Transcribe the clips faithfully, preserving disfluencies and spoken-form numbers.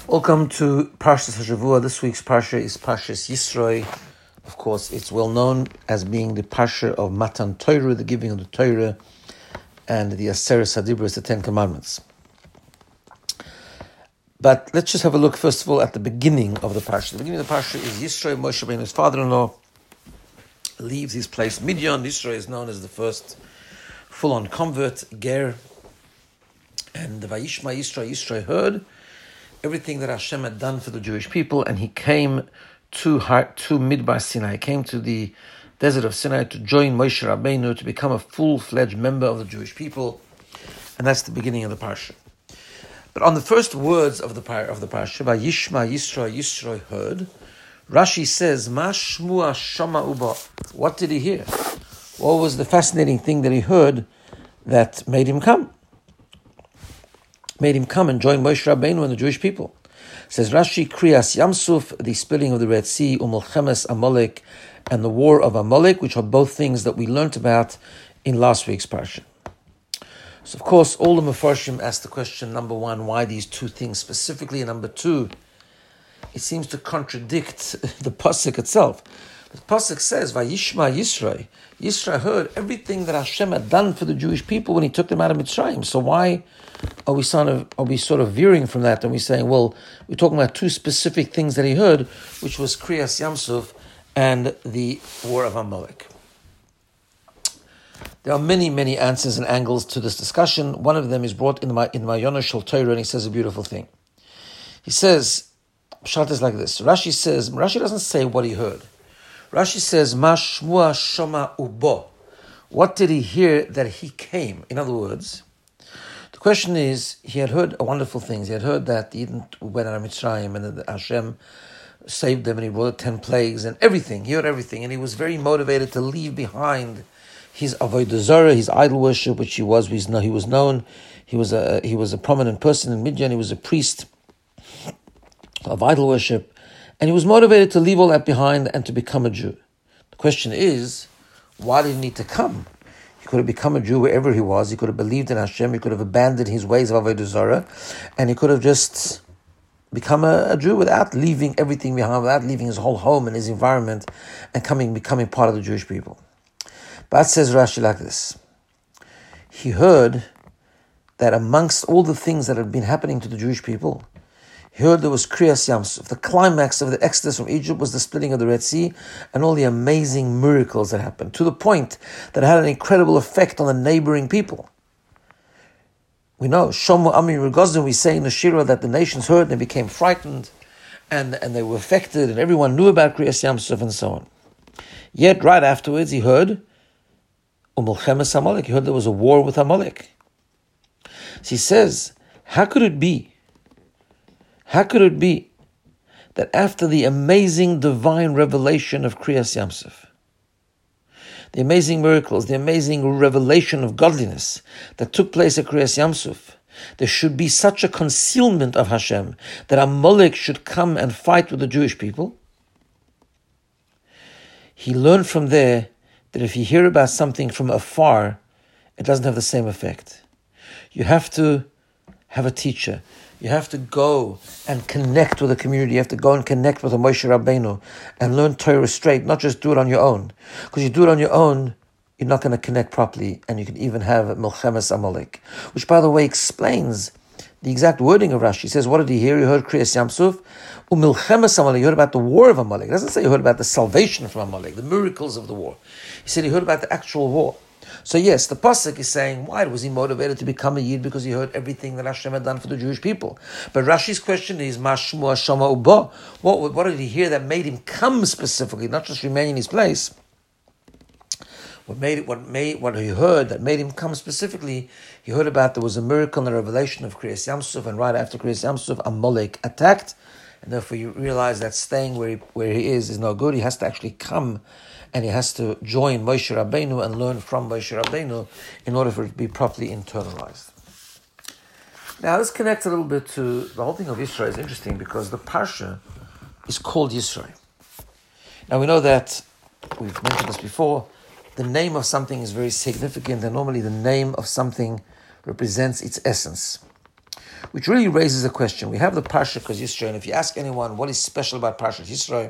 Welcome to Parshas Hashavua. This week's Parsha is Parshas Yisro. Of course, it's well known as being the Parsha of Matan Torah, the giving of the Torah, and the Aseret Hadibros, the Ten Commandments. But let's just have a look, first of all, at the beginning of the Parsha. The beginning of the Parsha is Yisro, Moshe Rabbeinu's father-in-law, leaves his place Midian. Yisro is known as the first full-on convert, Ger. And the Vayishma Yisro, Yisro heard everything that Hashem had done for the Jewish people, and he came to to Midbar Sinai. He came to the desert of Sinai to join Moshe Rabbeinu to become a full-fledged member of the Jewish people, and that's the beginning of the parsha. But on the first words of the par of the parsha, Vayishma Yisro, Yisro heard, Rashi says, Ma shmua shama uba. What did he hear? What was the fascinating thing that he heard that made him come? Made him come and join Moshe Rabbeinu and the Jewish people. Says Rashi, Kriyas Yamsuf, the spilling of the Red Sea, Umulchemes Amalek, and the war of Amalek, which are both things that we learnt about in last week's parsha. So, of course, all the Mefarshim asked the question, number one, why these two things specifically? And number two, it seems to contradict the pasuk itself. The pasuk says, Vayishma Yisro. Yisro heard everything that Hashem had done for the Jewish people when He took them out of Mitzrayim. So why are we sort of are we sort of veering from that? And we're saying, well, we're talking about two specific things that he heard, which was Kriyas Yamsuf and the war of Amalek. There are many, many answers and angles to this discussion. One of them is brought in my in my Yonah Shel Torah, and he says a beautiful thing. He says, Pshat is like this. Rashi says, Rashi doesn't say what he heard. Rashi says, Ma shmua shama ubo. What did he hear that he came? In other words, the question is, he had heard wonderful things. He had heard that he went out of Mitzrayim and that Hashem saved them and he brought the ten plagues and everything. He heard everything, and he was very motivated to leave behind his avodah zarah, his idol worship, which he was. He was known. He was a he was a prominent person in Midian. He was a priest of idol worship. And he was motivated to leave all that behind and to become a Jew. The question is, why did he need to come? He could have become a Jew wherever he was. He could have believed in Hashem. He could have abandoned his ways of Avodah Zarah. And he could have just become a, a Jew without leaving everything behind, without leaving his whole home and his environment and coming becoming part of the Jewish people. But says Rashi like this. He heard that amongst all the things that had been happening to the Jewish people, he heard there was Kriyas Yamsuf. The climax of the exodus from Egypt was the splitting of the Red Sea and all the amazing miracles that happened, to the point that it had an incredible effect on the neighboring people. We know, Shomu Amir Regozin, we say in the Shira that the nations heard and they became frightened and, and they were affected and everyone knew about Kriyas Yamsuf and so on. Yet right afterwards he heard Umulchemes Amalek. He heard there was a war with Amalek. So he says, how could it be How could it be that after the amazing divine revelation of Kriyas Yamsuf, the amazing miracles, the amazing revelation of godliness that took place at Kriyas Yamsuf, there should be such a concealment of Hashem that Amalek should come and fight with the Jewish people? He learned from there that if you hear about something from afar, it doesn't have the same effect. You have to have a teacher. You have to go and connect with the community. You have to go and connect with the Moshe Rabbeinu and learn Torah straight, not just do it on your own. Because you do it on your own, you're not going to connect properly, and you can even have Milchemes Amalek, which, by the way, explains the exact wording of Rashi. He says, what did he hear? He heard Kriyas Yamsuf, Umilchemes Amalek. He heard about the war of Amalek. It doesn't say he heard about the salvation from Amalek, the miracles of the war. He said he heard about the actual war. So yes, the pasuk is saying, why was he motivated to become a Yid? Because he heard everything that Hashem had done for the Jewish people. But Rashi's question is, Ma shmua shama uba. What, what did he hear that made him come specifically, not just remain in his place? What made it? What made? What he heard that made him come specifically? He heard about there was a miracle in the revelation of Kriyas Yamsuf, and right after Kriyas Yamsuf, Amalek attacked, and therefore you realize that staying where he, where he is is no good. He has to actually come. And he has to join Moshe Rabbeinu and learn from Moshe Rabbeinu in order for it to be properly internalized. Now, this connects a little bit to the whole thing of Yisro. Is interesting because the Parsha is called Yisro. Now, we know that, we've mentioned this before, the name of something is very significant, and normally the name of something represents its essence. which really raises a question. We have the Parsha Kos Yisro, and if you ask anyone what is special about Parsha Yisro,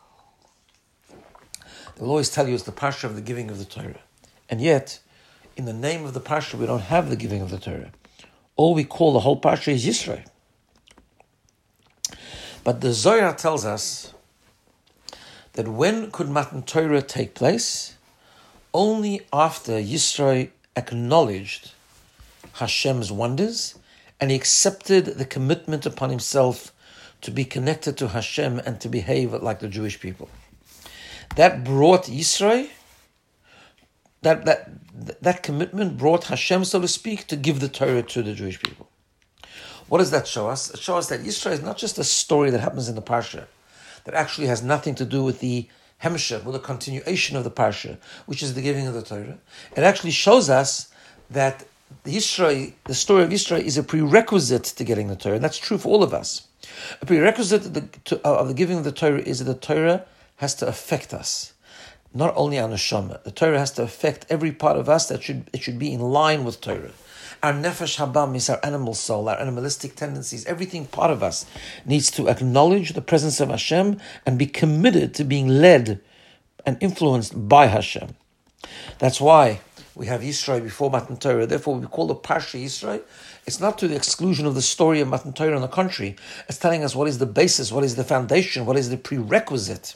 they will always tell you it's the Parsha of the giving of the Torah. And yet, in the name of the Parsha, we don't have the giving of the Torah. All we call the whole Parsha is Yisro. But the Zohar tells us that when could Matan Torah take place? Only after Yisro acknowledged Hashem's wonders and he accepted the commitment upon himself to be connected to Hashem and to behave like the Jewish people. That brought Yisro, that, that, that commitment brought Hashem, so to speak, to give the Torah to the Jewish people. What does that show us? It shows us that Yisro is not just a story that happens in the Parsha, that actually has nothing to do with the Hemshech, with the continuation of the Parsha, which is the giving of the Torah. It actually shows us that the Yisro, the story of Yisro, is a prerequisite to getting the Torah, and that's true for all of us. A prerequisite of the, to, of the giving of the Torah is that the Torah has to affect us, not only our neshama. The Torah has to affect every part of us. That should it should be in line with Torah. Our nefesh habam is our animal soul, our animalistic tendencies. Everything part of us needs to acknowledge the presence of Hashem and be committed to being led and influenced by Hashem. That's why we have Yisro before Matan Torah. Therefore, we call the Parsha Yisro. It's not to the exclusion of the story of Matan Torah. On the contrary, it's telling us what is the basis, what is the foundation, what is the prerequisite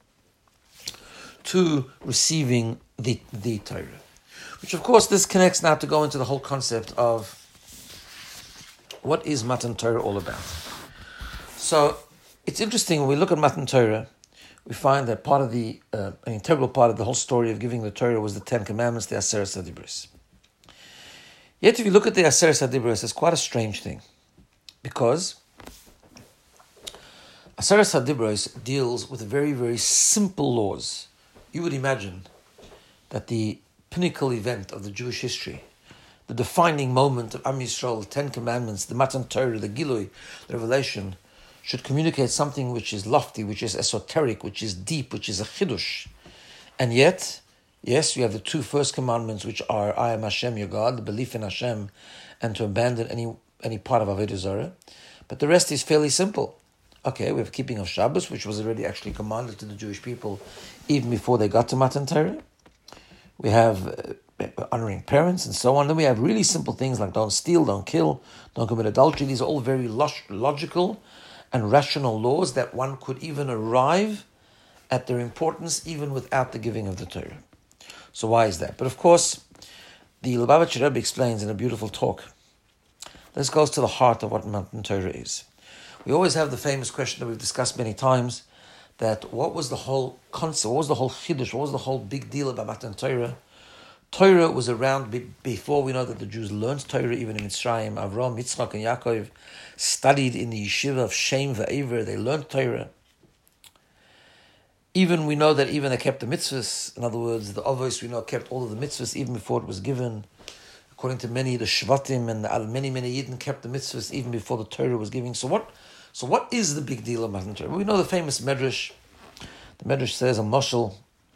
to receiving the, the Torah. Which, of course, this connects now to go into the whole concept of what is Matan Torah all about. So, it's interesting, when we look at Matan Torah, we find that part of the, uh, an integral part of the whole story of giving the Torah was the Ten Commandments, the Aseret HaDibros. Yet, if you look at the Aseret HaDibros, it's quite a strange thing. Because Aseret HaDibros deals with very, very simple laws. You would imagine that the pinnacle event of the Jewish history, the defining moment of Am Yisrael, the Ten Commandments, the Matan Torah, the Gilui, the revelation, should communicate something which is lofty, which is esoteric, which is deep, which is a chidush. And yet, yes, we have the two first commandments, which are I am Hashem, your God, the belief in Hashem, and to abandon any any part of Avodah Zarah. But the rest is fairly simple. Okay, we have keeping of Shabbos, which was already actually commanded to the Jewish people even before they got to Matan Torah. We have uh, honoring parents and so on. Then we have really simple things like don't steal, don't kill, don't commit adultery. These are all very log- logical and rational laws that one could even arrive at their importance even without the giving of the Torah. So why is that? But of course, the Lubavitcher Rebbe explains in a beautiful talk. This goes to the heart of what Matan Torah is. We always have the famous question that we've discussed many times, that what was the whole concept, what was the whole chiddush, what was the whole big deal about Matan Torah? Torah was around be- before we know that the Jews learned Torah, even in Mitzrayim. Avram, Yitzchak, and Yaakov studied in the yeshiva of Shem Va'ever. They learned Torah. Even we know that even they kept the mitzvahs. In other words, the Avos we know kept all of the mitzvahs even before it was given. According to many, the Shvatim and the, many, many Yidden kept the mitzvahs even before the Torah was given. So what? So what is the big deal of Matan Torah? We know the famous Medrash. The Medrash says a mashal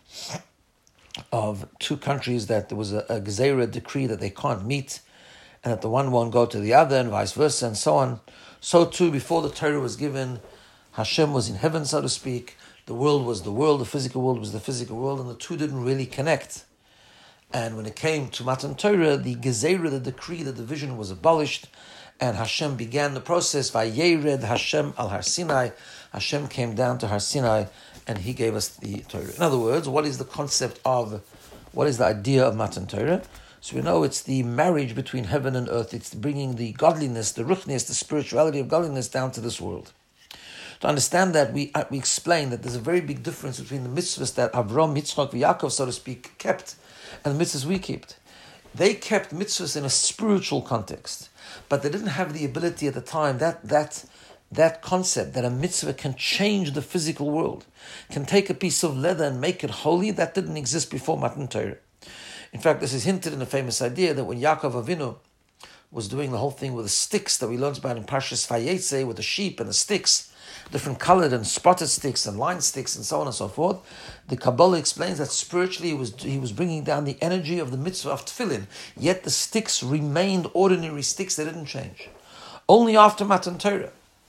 of two countries that there was a, a Gezerah decree that they can't meet, and that the one won't go to the other, and vice versa, and so on. So too, before the Torah was given, Hashem was in heaven, so to speak. The world was the world, the physical world was the physical world, and the two didn't really connect. And when it came to Matan Torah, the Gezerah, the decree, the division was abolished, and Hashem began the process. Vayered Hashem al Har Sinai. Hashem came down to Har Sinai, and He gave us the Torah. In other words, what is the concept of, what is the idea of Matan Torah? So we know it's the marriage between heaven and earth. It's bringing the godliness, the ruchnius, the spirituality of godliness down to this world. To understand that, we uh, we explain that there's a very big difference between the mitzvahs that Avram, Yitzchak, and Yaakov, so to speak, kept, and the mitzvahs we kept. They kept mitzvahs in a spiritual context, but they didn't have the ability at the time, that that that concept that a mitzvah can change the physical world, can take a piece of leather and make it holy. That didn't exist before Matan Torah. In fact, this is hinted in a famous idea that when Yaakov Avinu was doing the whole thing with the sticks that we learned about in Parshas Vayetze, with the sheep and the sticks, different colored and spotted sticks and line sticks and so on and so forth, the Kabbalah explains that spiritually he was, he was bringing down the energy of the mitzvah of tefillin, yet the sticks remained ordinary sticks, they didn't change. Only after Matan Torah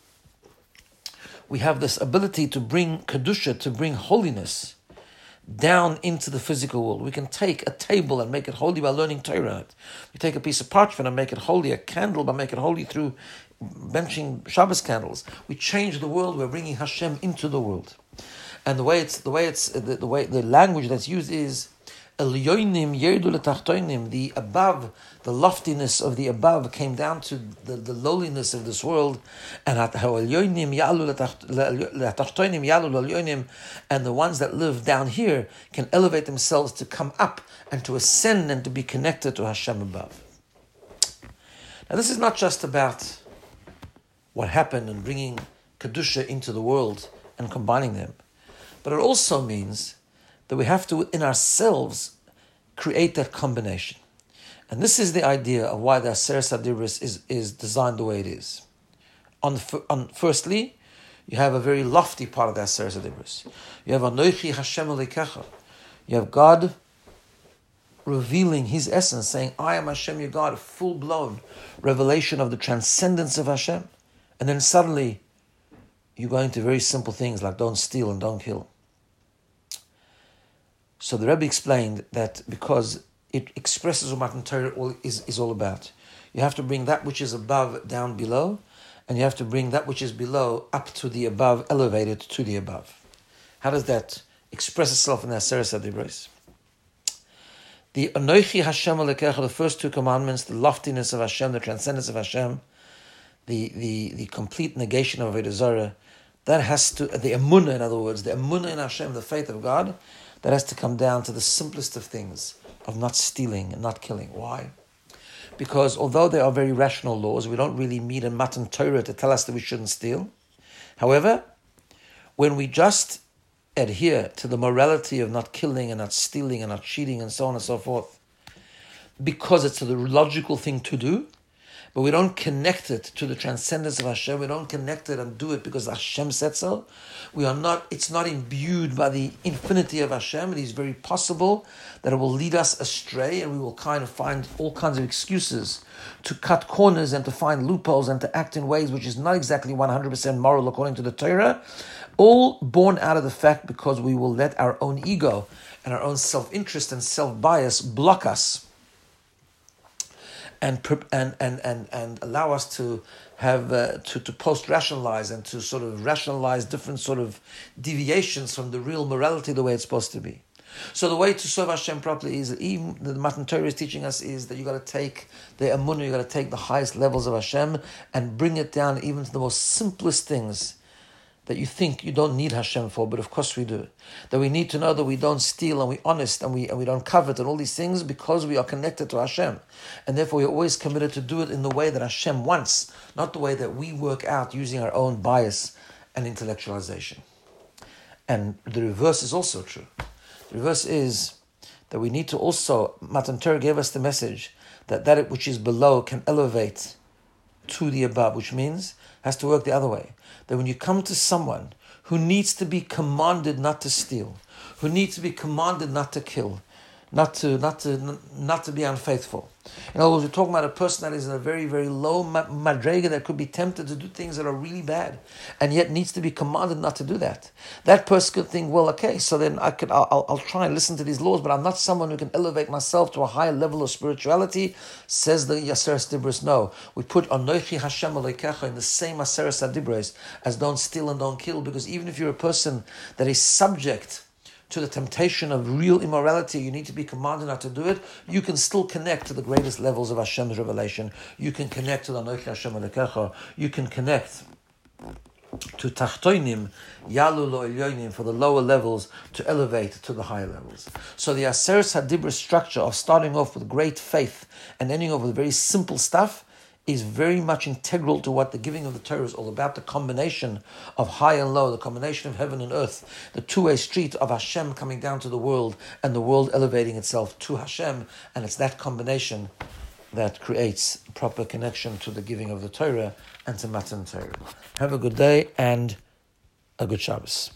we have this ability to bring Kedusha, to bring holiness down into the physical world. We can take a table and make it holy by learning Torah. We take a piece of parchment and make it holy, a candle by making it holy through benching Shabbos candles. We change the world. We're bringing Hashem into the world, and the way it's the way it's the, the way the language that's used is Elyonim yerdu letachtonim. The above, the loftiness of the above came down to the, the lowliness of this world, and how Elyonim yalu letachtonim yalu elyonim, and the ones that live down here can elevate themselves to come up and to ascend and to be connected to Hashem above. Now, this is not just about what happened in bringing Kedusha into the world and combining them, but it also means that we have to, in ourselves, create that combination. And this is the idea of why the Aseret HaDibros is, is designed the way it is. On, on Firstly, you have a very lofty part of the Aseret HaDibros. You have Anochi Hashem Elokecha. You have God revealing His essence, saying, I am Hashem your God, a full-blown revelation of the transcendence of Hashem. And then suddenly, you go into very simple things like don't steal and don't kill. So the Rebbe explained that because it expresses what Matan Torah is, is all about. You have to bring that which is above down below, and you have to bring that which is below up to the above, elevated to the above. How does that express itself in the Aseret HaDibros? The Anochi Hashem Elokecha, the first two commandments, the loftiness of Hashem, the transcendence of Hashem, the, the, the complete negation of Avodah Zarah, that has to, the emunah, in other words, the emunah in Hashem, the faith of God, that has to come down to the simplest of things, of not stealing and not killing. Why? Because although there are very rational laws, we don't really need a Matan Torah to tell us that we shouldn't steal. However, when we just adhere to the morality of not killing and not stealing and not cheating and so on and so forth, because it's the logical thing to do, but we don't connect it to the transcendence of Hashem, we don't connect it and do it because Hashem said so, we are not, it's not imbued by the infinity of Hashem. It is very possible that it will lead us astray, and we will kind of find all kinds of excuses to cut corners and to find loopholes and to act in ways which is not exactly one hundred percent moral according to the Torah, all born out of the fact because we will let our own ego and our own self-interest and self-bias block us and and and and, and allow us to have uh, to, to post-rationalize and to sort of rationalize different sort of deviations from the real morality the way it's supposed to be. So the way to serve Hashem properly is, even the Matan Torah is teaching us, is that you got to take the emunah, you got to take the highest levels of Hashem and bring it down even to the most simplest things that you think you don't need Hashem for, but of course we do. That we need to know that we don't steal and we're honest and we and we don't covet and all these things because we are connected to Hashem. And therefore we're always committed to do it in the way that Hashem wants, not the way that we work out using our own bias and intellectualization. And the reverse is also true. The reverse is that we need to also, Matan Torah gave us the message that that which is below can elevate to the above, which means has to work the other way. That when you come to someone who needs to be commanded not to steal, who needs to be commanded not to kill, not to not to not to be unfaithful. In other words, we're talking about a person that is in a very, very low madrega that could be tempted to do things that are really bad, and yet needs to be commanded not to do that. That person could think, well, okay, so then I could, I'll, I'll try and listen to these laws, but I'm not someone who can elevate myself to a higher level of spirituality. Says the Aseret HaDibros, no. We put Anochi Hashem Elokecha in the same Aseret HaDibros as don't steal and don't kill, because even if you're a person that is subject to the temptation of real immorality, you need to be commanded not to do it, you can still connect to the greatest levels of Hashem's revelation. You can connect to the Anochi Hashem Elokecha. You can connect to Tachtoinim, Yalu Lo Elyonim, for the lower levels to elevate to the higher levels. So the Aseret HaDibros structure of starting off with great faith and ending off with very simple stuff is very much integral to what the giving of the Torah is all about, the combination of high and low, the combination of heaven and earth, the two-way street of Hashem coming down to the world and the world elevating itself to Hashem, and it's that combination that creates proper connection to the giving of the Torah and to Matan Torah. Have a good day and a good Shabbos.